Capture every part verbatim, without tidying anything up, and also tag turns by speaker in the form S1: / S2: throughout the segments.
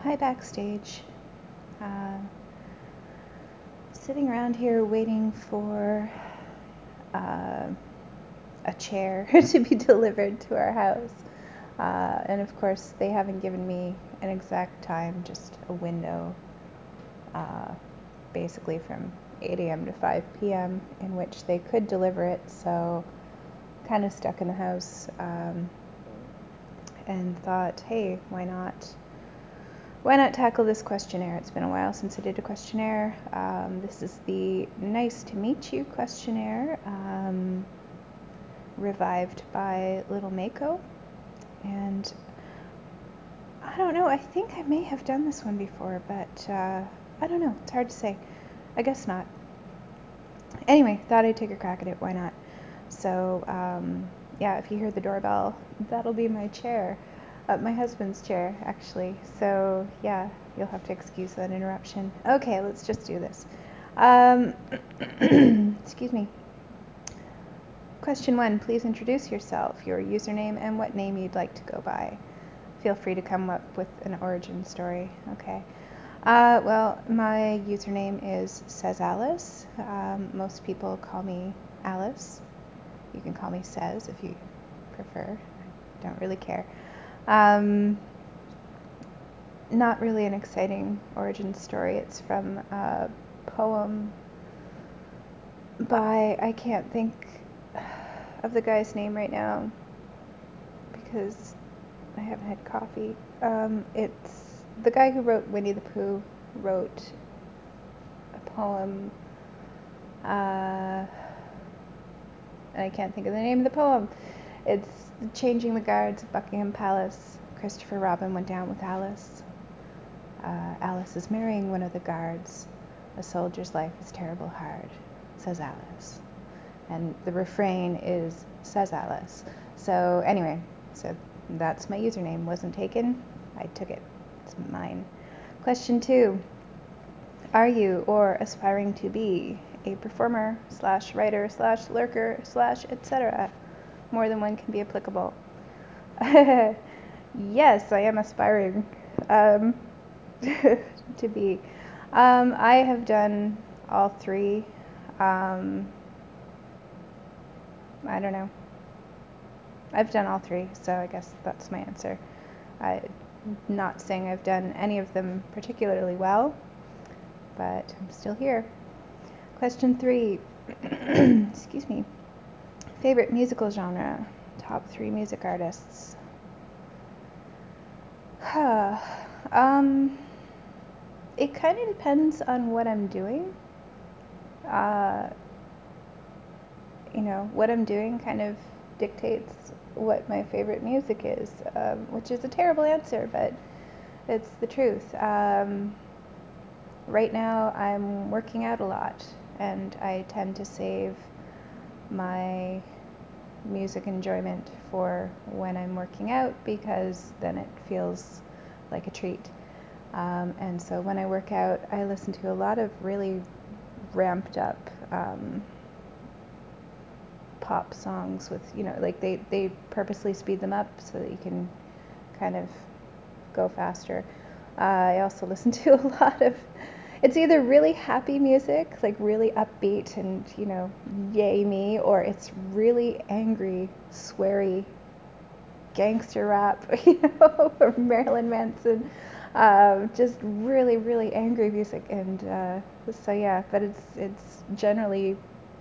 S1: hi backstage. Uh, sitting around here waiting for uh, a chair to be delivered to our house. Uh, and of course, they haven't given me an exact time, just a window, uh, basically from eight a.m. to five p.m. in which they could deliver it. So, kind of stuck in the house, um, and thought, hey, why not? Why not tackle this questionnaire? It's been a while since I did a questionnaire. Um, this is the Nice to Meet You questionnaire, um, revived by Little Mako. And I don't know, I think I may have done this one before, but uh, I don't know, it's hard to say. I guess not. Anyway, thought I'd take a crack at it, why not? So, um, yeah, if you hear the doorbell, that'll be my chair. Uh, my husband's chair, actually. So, yeah, you'll have to excuse that interruption. Okay, let's just do this. Um, excuse me. Question one, please introduce yourself, your username, and what name you'd like to go by. Feel free to come up with an origin story. Okay. Uh, well, my username is Says Alice. Um, most people call me Alice. You can call me Says if you prefer. I don't really care. Um, not really an exciting origin story. It's from a poem by, I can't think of the guy's name right now because I haven't had coffee. Um, it's the guy who wrote Winnie the Pooh wrote a poem, uh, and I can't think of the name of the poem. It's Changing the Guards of Buckingham Palace. Christopher Robin went down with Alice. Uh, Alice is marrying one of the guards. A soldier's life is terrible hard, says Alice. And the refrain is, says Alice. So anyway, so that's my username. Wasn't taken. I took it. It's mine. Question two. Are you or aspiring to be a performer slash writer slash lurker slash et cetera? More than one can be applicable. Yes, I am aspiring um, to be. Um, I have done all three. Um, I don't know. I've done all three, so I guess that's my answer. I'm not saying I've done any of them particularly well, but I'm still here. Question three. Excuse me. Favorite musical genre? Top three music artists. um, it kind of depends on what I'm doing. Uh, you know, what I'm doing kind of dictates what my favorite music is, um, which is a terrible answer, but it's the truth. Um, right now, I'm working out a lot, and I tend to save my music enjoyment for when I'm working out because then it feels like a treat. Um, and so when I work out, I listen to a lot of really ramped up um, pop songs with, you know, like they, they purposely speed them up so that you can kind of go faster. Uh, I also listen to a lot of, it's either really happy music, like really upbeat and, you know, yay me, or it's really angry, sweary gangster rap, you know, or Marilyn Manson. Uh, just really, really angry music. And uh, so, yeah, but it's, it's generally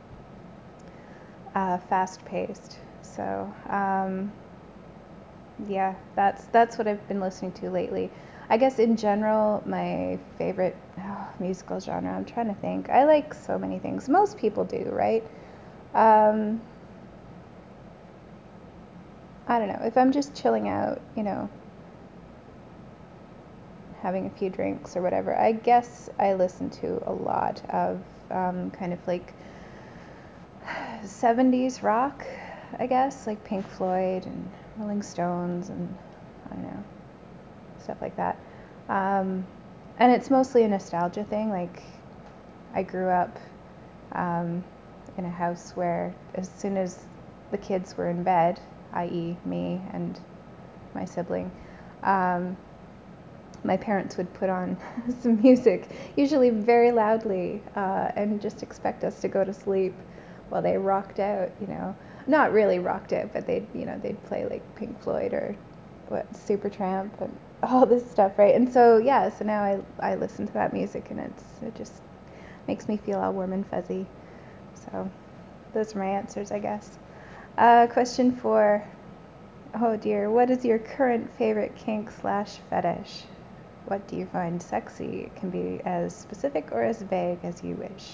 S1: uh, fast-paced. So, um, yeah, that's that's what I've been listening to lately. I guess in general, my favorite oh, musical genre, I'm trying to think. I like so many things. Most people do, right? Um, I don't know. If I'm just chilling out, you know, having a few drinks or whatever, I guess I listen to a lot of um, kind of like seventies rock, I guess, like Pink Floyd and Rolling Stones and I don't know, stuff like that. Um, and it's mostly a nostalgia thing. Like I grew up um, in a house where as soon as the kids were in bed, that is me and my sibling, um, my parents would put on some music, usually very loudly, uh, and just expect us to go to sleep while they rocked out, you know. Not really rocked out, but they'd, you know, they'd play like Pink Floyd or what, Supertramp and all this stuff, right? And so, yeah, so now I, I listen to that music and it's, it just makes me feel all warm and fuzzy. So those are my answers, I guess. Uh, question four. Oh dear, what is your current favorite kink slash fetish? What do you find sexy? It can be as specific or as vague as you wish.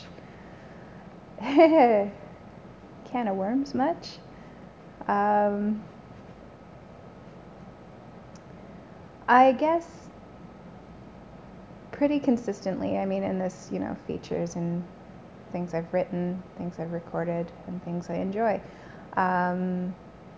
S1: Can of worms much? Um, I guess pretty consistently. I mean, in this, you know, features and things I've written, things I've recorded, and things I enjoy. Um,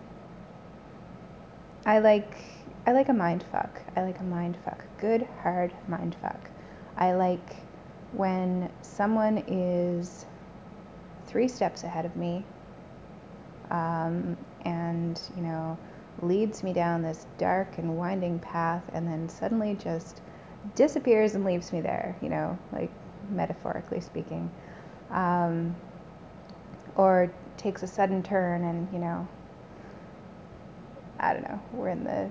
S1: I like I like a mind fuck. I like a mind fuck. Good, hard mind fuck. I like when someone is three steps ahead of me, um, and, you know, leads me down this dark and winding path and then suddenly just disappears and leaves me there, you know, like metaphorically speaking. Um, or takes a sudden turn and, you know, I don't know, we're in the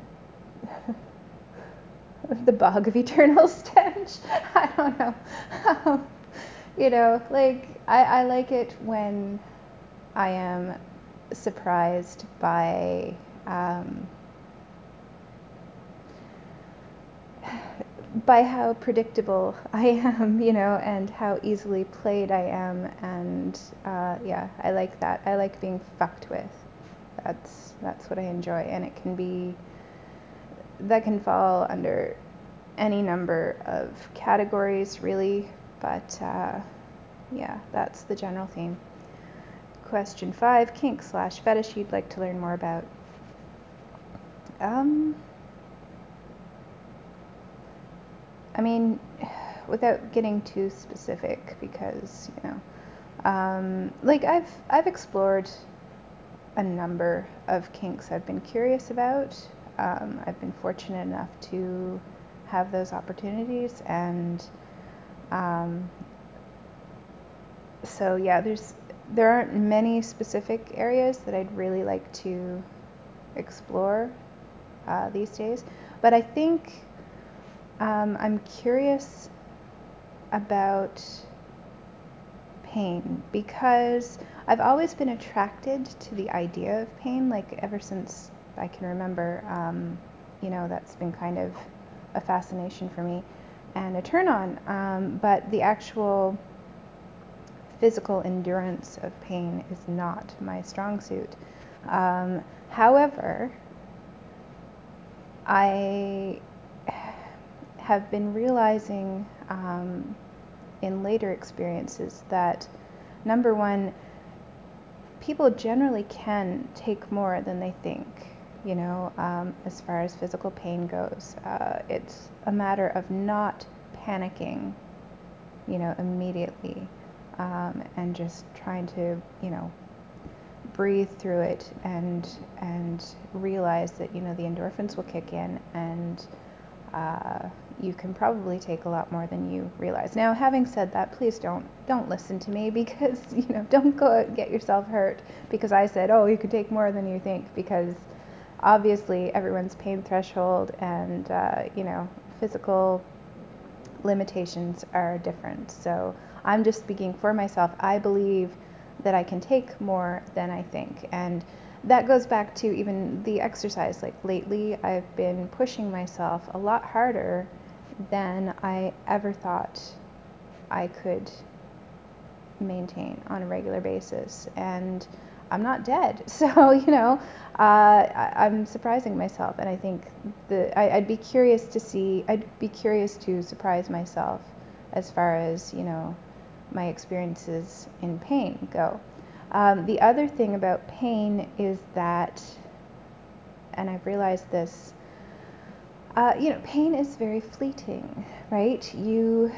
S1: the bog of eternal stench. I don't know. Um, you know, like, I, I like it when I am surprised by um, by how predictable I am, you know, and how easily played I am, and uh, yeah, I like that. I like being fucked with. That's that's what I enjoy, and it can be that can fall under any number of categories, really, but uh, yeah, that's the general theme. Question five, kink slash fetish you'd like to learn more about. Um, I mean, without getting too specific, because, you know, um, like I've I've explored a number of kinks I've been curious about. Um, I've been fortunate enough to have those opportunities, and um, so yeah, there's there aren't many specific areas that I'd really like to explore uh, these days, but I think um, I'm curious about pain because I've always been attracted to the idea of pain, like ever since I can remember. Um, you know, that's been kind of a fascination for me and a turn on. Um, but the actual physical endurance of pain is not my strong suit. Um, however, I have been realizing um, in later experiences that, number one, people generally can take more than they think, you know, um, as far as physical pain goes. Uh, it's a matter of not panicking, you know, immediately, um, and just trying to, you know, breathe through it and and realize that, you know, the endorphins will kick in, and uh, you can probably take a lot more than you realize. Now, having said that, please don't don't listen to me, because, you know, don't go out and get yourself hurt because I said, oh, you could take more than you think, because obviously everyone's pain threshold and uh, you know, physical limitations are different. So I'm just speaking for myself. I believe that I can take more than I think, and that goes back to even the exercise. Like lately, I've been pushing myself a lot harder than I ever thought I could maintain on a regular basis, and I'm not dead. So, you know, uh, I, I'm surprising myself, and I think the I, I'd be curious to see. I'd be curious to surprise myself as far as, you know, my experiences in pain go. Um, the other thing about pain is that, and I've realized this, uh, you know, pain is very fleeting, right? You,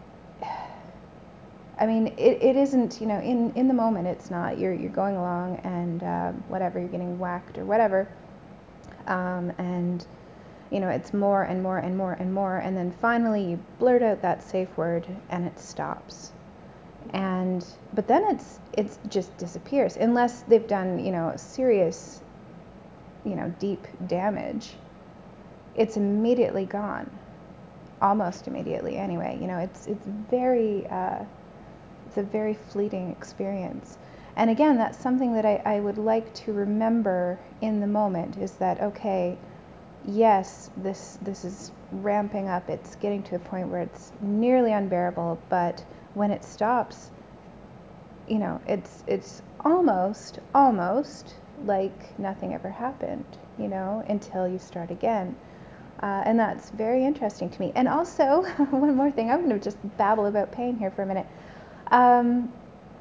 S1: I mean, it, it isn't, you know, in, in the moment it's not. You're, you're going along and uh, whatever, you're getting whacked or whatever, um, and you know, it's more and more and more and more, and then finally you blurt out that safe word and it stops. And but then it's it's just disappears unless they've done, you know, serious, you know, deep damage. It's immediately gone, almost immediately anyway. You know, it's it's very uh, it's a very fleeting experience. And again, that's something that I, I would like to remember in the moment, is that, okay, yes, this this is ramping up, it's getting to a point where it's nearly unbearable, but when it stops, you know, it's it's almost almost like nothing ever happened, you know, until you start again. Uh, and that's very interesting to me. And also, one more thing, I'm going to just babble about pain here for a minute. Um,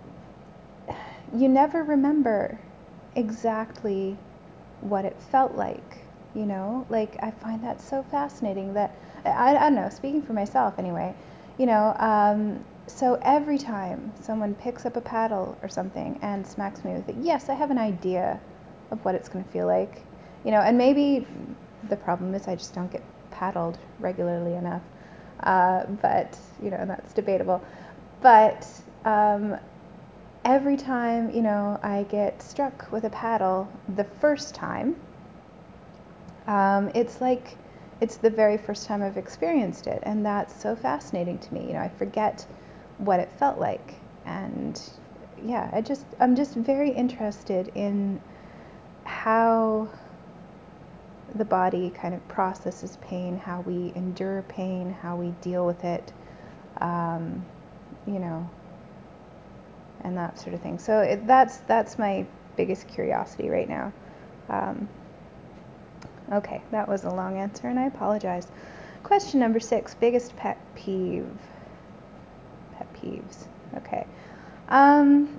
S1: you never remember exactly what it felt like, you know? Like, I find that so fascinating that, I, I don't know, speaking for myself anyway, you know, um, so every time someone picks up a paddle or something and smacks me with it, yes, I have an idea of what it's going to feel like, you know, and maybe the problem is I just don't get paddled regularly enough, uh, but, you know, that's debatable. But um, every time, you know, I get struck with a paddle the first time, um, it's like it's the very first time I've experienced it, and that's so fascinating to me. You know, I forget what it felt like, and yeah, I just I'm just very interested in how the body kind of processes pain, how we endure pain, how we deal with it, um, you know, and that sort of thing. So it, that's that's my biggest curiosity right now. Um, okay, that was a long answer, and I apologize. Question number six: biggest pet peeve. Pet peeves. Okay. Um,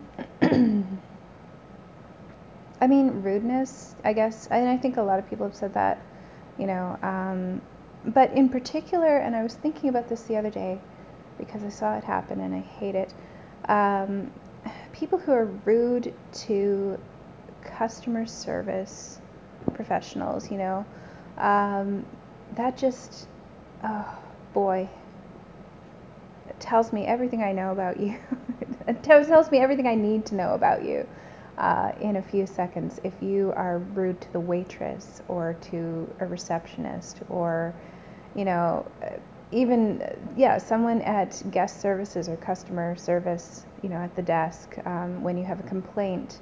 S1: I mean, rudeness, I guess, and I think a lot of people have said that, you know, um, but in particular, and I was thinking about this the other day because I saw it happen and I hate it, um, people who are rude to customer service professionals, you know, um, that just, oh boy, it tells me everything I know about you. It tells me everything I need to know about you. Uh, in a few seconds, if you are rude to the waitress or to a receptionist, or, you know, even, yeah, someone at guest services or customer service, you know, at the desk, um, when you have a complaint,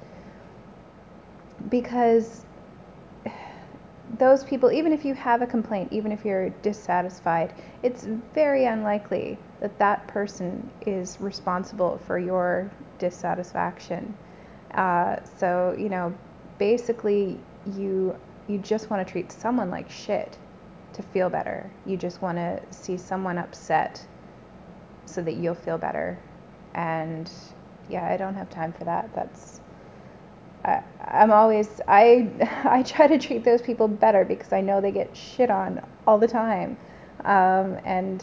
S1: because those people, even if you have a complaint, even if you're dissatisfied, it's very unlikely that that person is responsible for your dissatisfaction. Uh, so, you know, basically you you just want to treat someone like shit to feel better. You just want to see someone upset so that you'll feel better. And yeah, I don't have time for that. That's I, I'm always I I try to treat those people better because I know they get shit on all the time, um, and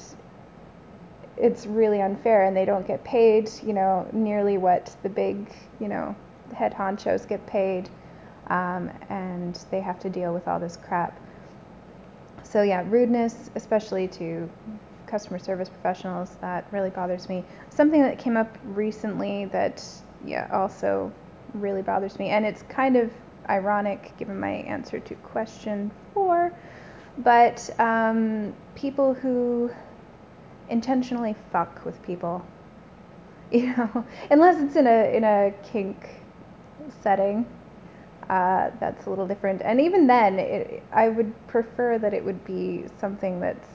S1: it's really unfair, and they don't get paid, you know, nearly what the big, you know, head honchos get paid, um, and they have to deal with all this crap. So yeah, rudeness, especially to customer service professionals, that really bothers me. Something that came up recently that, yeah, also really bothers me, and it's kind of ironic given my answer to question four, but um, people who intentionally fuck with people, you know, unless it's in a in a kink setting, uh, that's a little different. And even then, it, I would prefer that it would be something that's,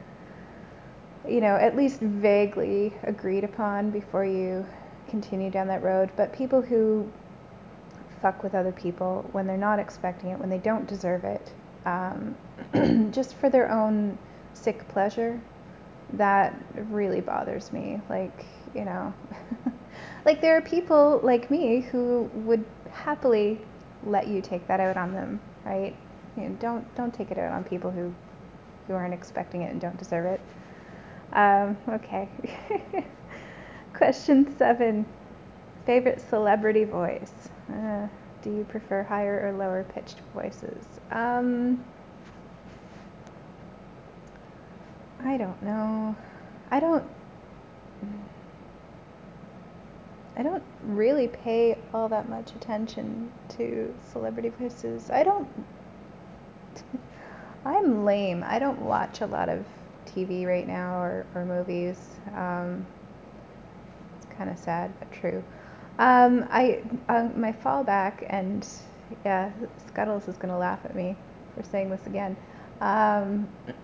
S1: you know, at least vaguely agreed upon before you continue down that road. But people who fuck with other people when they're not expecting it, when they don't deserve it, um, just for their own sick pleasure, that really bothers me. Like, you know, like there are people like me who would happily let you take that out on them, right? You know, don't don't take it out on people who who aren't expecting it and don't deserve it. Um, okay. Question seven. Favorite celebrity voice? Uh, do you prefer higher or lower pitched voices? Um, I don't know. I don't I don't really pay all that much attention to celebrity voices. I don't I'm lame. I don't watch a lot of T V right now or, or movies. Um, it's kind of sad, but true. Um, I uh, my fallback, and yeah, Scuttles is gonna laugh at me for saying this again. Um,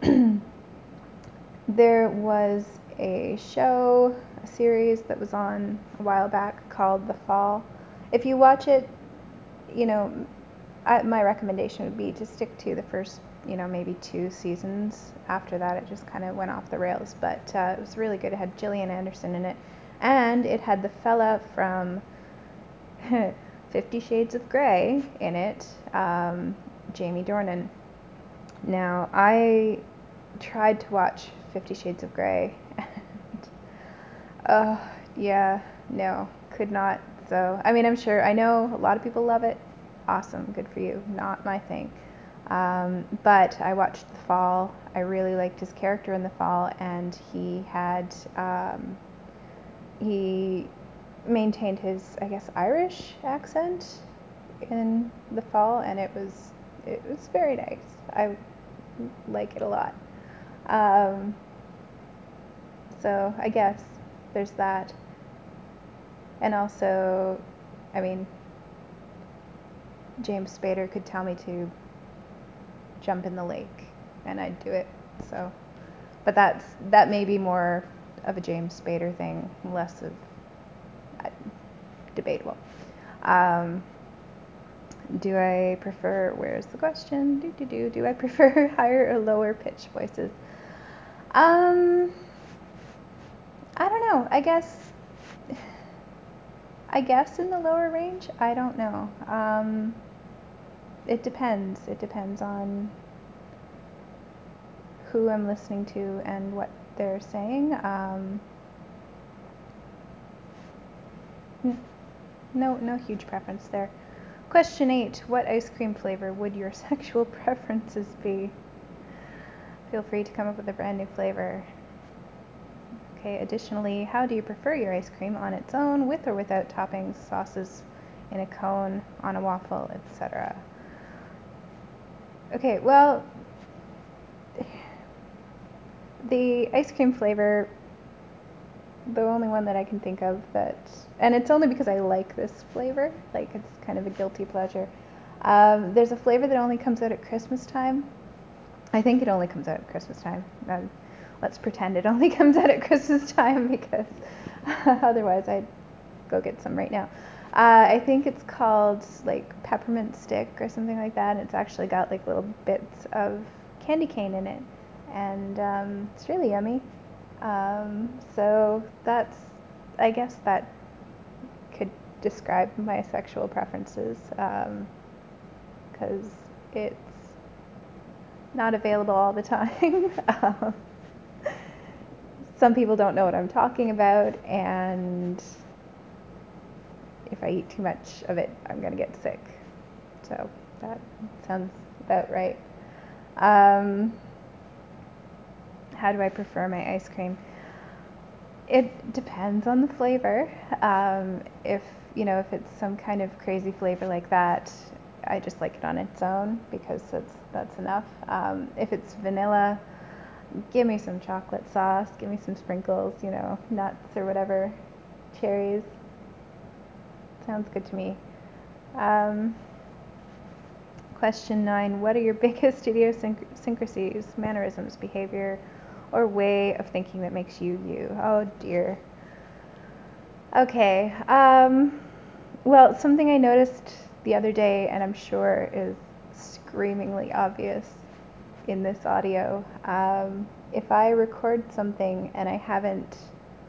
S1: there was a show, a series that was on a while back called The Fall. If you watch it, you know, I, my recommendation would be to stick to the first, you know, maybe two seasons. After that, it just kind of went off the rails. But uh, it was really good. It had Gillian Anderson in it, and it had the fella from Fifty Shades of Grey in it, um, Jamie Dornan. Now, I tried to watch Fifty Shades of Grey, and uh, yeah, no, could not. So, I mean, I'm sure, I know a lot of people love it. Awesome, good for you. Not my thing. Um, but I watched The Fall. I really liked his character in The Fall, and he had um, he maintained his, I guess, Irish accent in The Fall, and it was it was very nice. I like it a lot. Um, so I guess there's that, and also, I mean, James Spader could tell me to jump in the lake, and I'd do it. So, but that's that may be more of a James Spader thing, less of uh, debatable. Um, do I prefer? Where's the question? Do do do. Do I prefer higher or lower pitch voices? Um, I don't know. I guess. I guess in the lower range. I don't know. Um, it depends. It depends on who I'm listening to and what they're saying. Um, no, no huge preference there. Question eight. What ice cream flavor would your sexual preferences be? Feel free to come up with a brand new flavor. Okay, additionally, how do you prefer your ice cream? On its own, with or without toppings, sauces, in a cone, on a waffle, et cetera? Okay, well, the ice cream flavor, the only one that I can think of that, and it's only because I like this flavor, like it's kind of a guilty pleasure. Um, there's a flavor that only comes out at Christmas time. I think it only comes out at Christmas time. Um, let's pretend it only comes out at Christmas time because otherwise I'd go get some right now. Uh, I think it's called like peppermint stick or something like that. And it's actually got like little bits of candy cane in it, and um, it's really yummy. Um, so that's, I guess that could describe my sexual preferences, um, because it's not available all the time. um, some people don't know what I'm talking about, and if I eat too much of it, I'm gonna get sick. So that sounds about right. Um, how do I prefer my ice cream? It depends on the flavor. Um, if you know, if it's some kind of crazy flavor like that, I just like it on its own because that's that's enough. Um, if it's vanilla, give me some chocolate sauce, give me some sprinkles, you know, nuts or whatever, cherries. Sounds good to me. Um, question nine, what are your biggest idiosyncrasies, mannerisms, behavior, or way of thinking that makes you you? Oh dear. Okay. Um, well, something I noticed the other day, and I'm sure is screamingly obvious in this audio. Um, if I record something and I haven't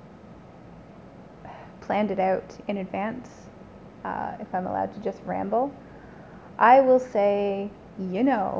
S1: planned it out in advance, uh, if I'm allowed to just ramble, I will say, you know,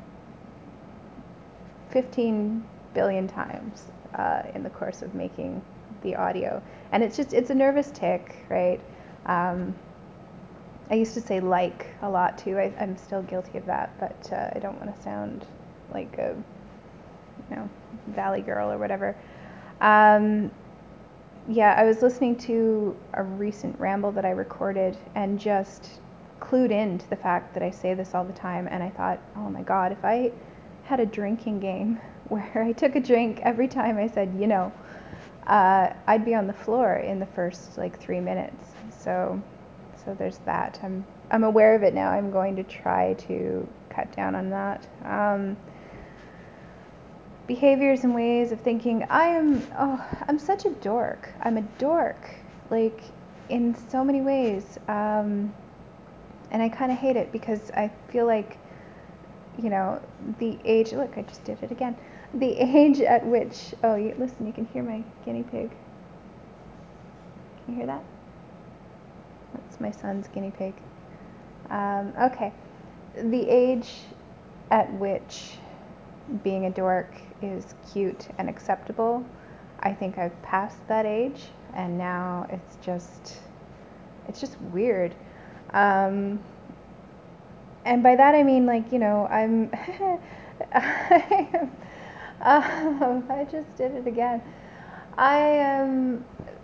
S1: fifteen billion times uh, in the course of making the audio. And it's just, it's a nervous tick, right? Um, I used to say like a lot too. I, I'm still guilty of that, but uh, I don't want to sound like a you know, Valley Girl or whatever. Um, yeah, I was listening to a recent ramble that I recorded and just clued in to the fact that I say this all the time. And I thought, oh my God, if I had a drinking game where I took a drink every time I said, you know, uh, I'd be on the floor in the first like three minutes. So, so there's that. I'm I'm aware of it now. I'm going to try to cut down on that. Um, behaviors and ways of thinking. I am, oh, I'm such a dork. I'm a dork, like in so many ways. Um, and I kind of hate it because I feel like, you know, the age, look, I just did it again. The age at which, oh, you, listen, you can hear my guinea pig. Can you hear that? That's my son's guinea pig. Um, okay. The age at which being a dork is cute and acceptable, I think I've passed that age, and now it's just, it's just weird. Um, and by that I mean, like, you know, I'm, I am, um, I just did it again. I am,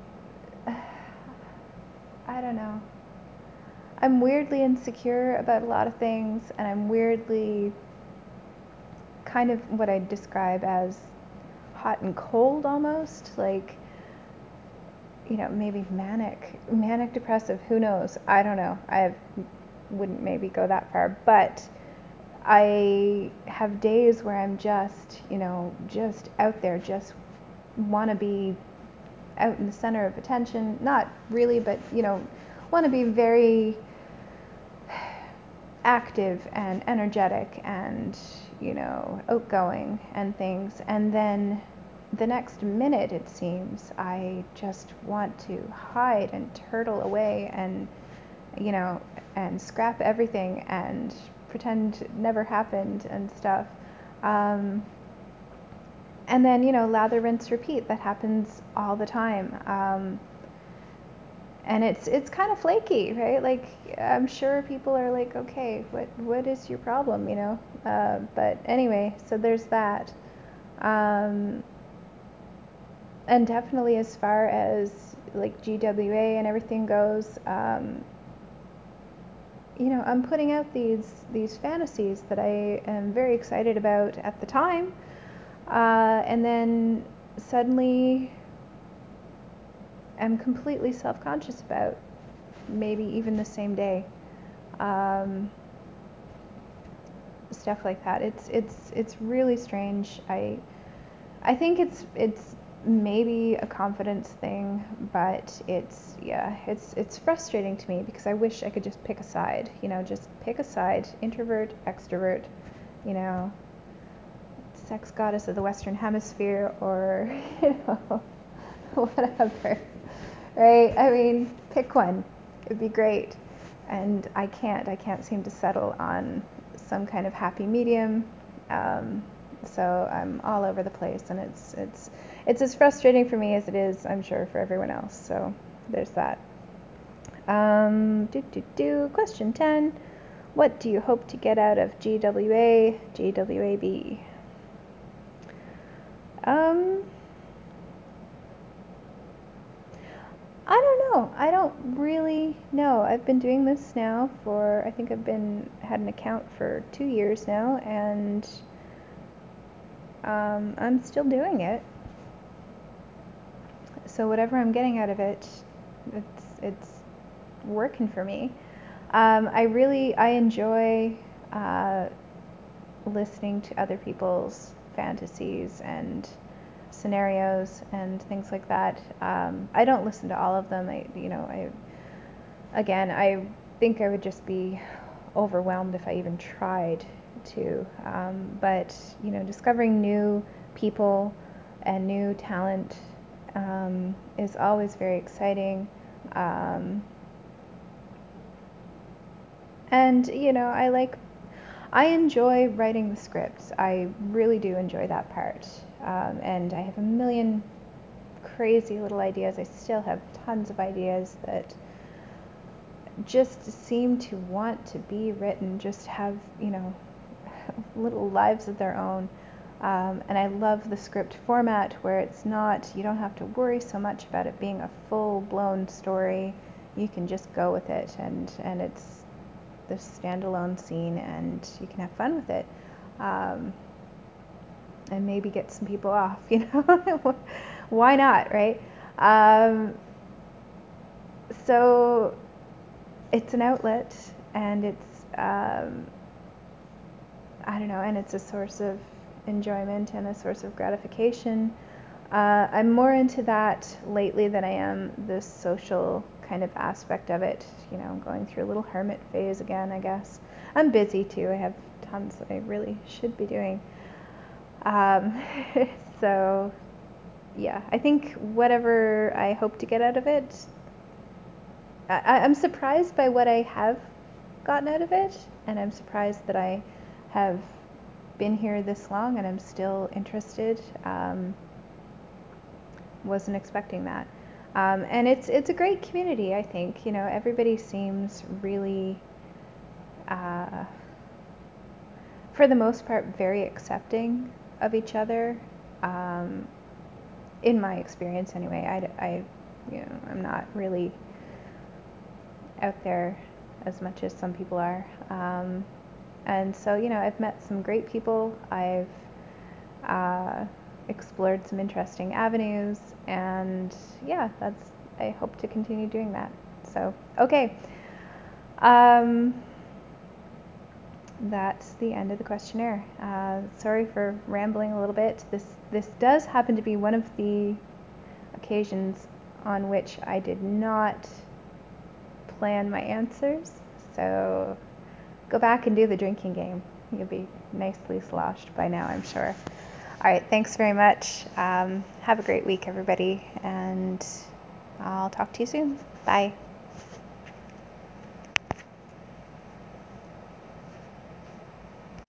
S1: I don't know. I'm weirdly insecure about a lot of things, and I'm weirdly kind of what I'd describe as hot and cold almost, like, you know, maybe manic, manic depressive, who knows? I don't know. I wouldn't maybe go that far, but I have days where I'm just, you know, just out there, just want to be out in the center of attention. Not really, but, you know, want to be very active and energetic and, you know, outgoing and things. And then the next minute, it seems, I just want to hide and turtle away and, you know, and scrap everything and pretend it never happened and stuff. Um, and then, you know, lather, rinse, repeat. That happens all the time. Um, and it's it's kind of flaky, right? Like, I'm sure people are like, okay, what what is your problem, you know? Uh, but anyway, so there's that. Um, and definitely as far as like G W A and everything goes, um, you know, I'm putting out these these fantasies that I am very excited about at the time, uh, and then suddenly am completely self-conscious about, maybe even the same day. Um, stuff like that. It's it's it's really strange. I I think it's it's maybe a confidence thing, but it's yeah, it's it's frustrating to me because I wish I could just pick a side, you know, just pick a side, introvert, extrovert, you know, sex goddess of the Western Hemisphere, or you know, whatever, right? I mean, pick one. It'd be great. And I can't. I can't seem to settle on some kind of happy medium. Um, so I'm all over the place, and it's it's it's as frustrating for me as it is, I'm sure, for everyone else. So there's that. Um, do do do. Question ten. What do you hope to get out of G W A, G W A B? Um, I don't know. I don't really know. I've been doing this now for, I think I've been, had an account for two years now, and um, I'm still doing it. So whatever I'm getting out of it, it's, it's working for me. Um, I really, I enjoy uh, listening to other people's fantasies and scenarios and things like that. Um, I don't listen to all of them. I, you know, I, again, I think I would just be overwhelmed if I even tried to. Um, but, you know, discovering new people and new talent um, is always very exciting. Um, and, you know, I like, I enjoy writing the scripts. I really do enjoy that part. Um, and I have a million crazy little ideas. I still have tons of ideas that just seem to want to be written, just have, you know, little lives of their own. Um, and I love the script format where it's not, you don't have to worry so much about it being a full-blown story. You can just go with it, and, and it's this standalone scene, and you can have fun with it. Um, and maybe get some people off, you know? Why not, right? Um, so it's an outlet, and it's, um, I don't know, and it's a source of enjoyment and a source of gratification. Uh, I'm more into that lately than I am the social kind of aspect of it. You know, I'm going through a little hermit phase again, I guess. I'm busy too. I have tons that I really should be doing. Um, so, yeah, I think whatever I hope to get out of it, I, I'm surprised by what I have gotten out of it, and I'm surprised that I have been here this long and I'm still interested. Um, wasn't expecting that. Um, and it's it's a great community, I think. You know, everybody seems really, uh, for the most part, very accepting of each other. Um, in my experience, anyway. I, I, you know, I'm not really out there as much as some people are. Um, and so, you know, I've met some great people. I've uh, explored some interesting avenues, and yeah, that's, I hope to continue doing that. So, okay. Um, that's the end of the questionnaire. Uh, sorry for rambling a little bit. This this does happen to be one of the occasions on which I did not plan my answers. So go back and do the drinking game. You'll be nicely sloshed by now, I'm sure. All right, thanks very much. Um, have a great week, everybody, and I'll talk to you soon. Bye.